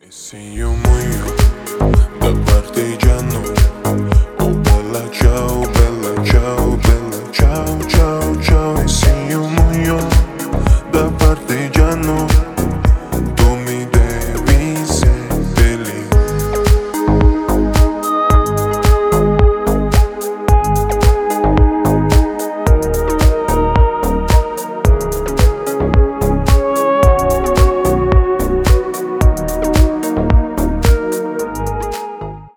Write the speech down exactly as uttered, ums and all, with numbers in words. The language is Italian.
Se io muoio da partigiano, oh bella ciao, bella ciao, bella ciao, ciao, ciao.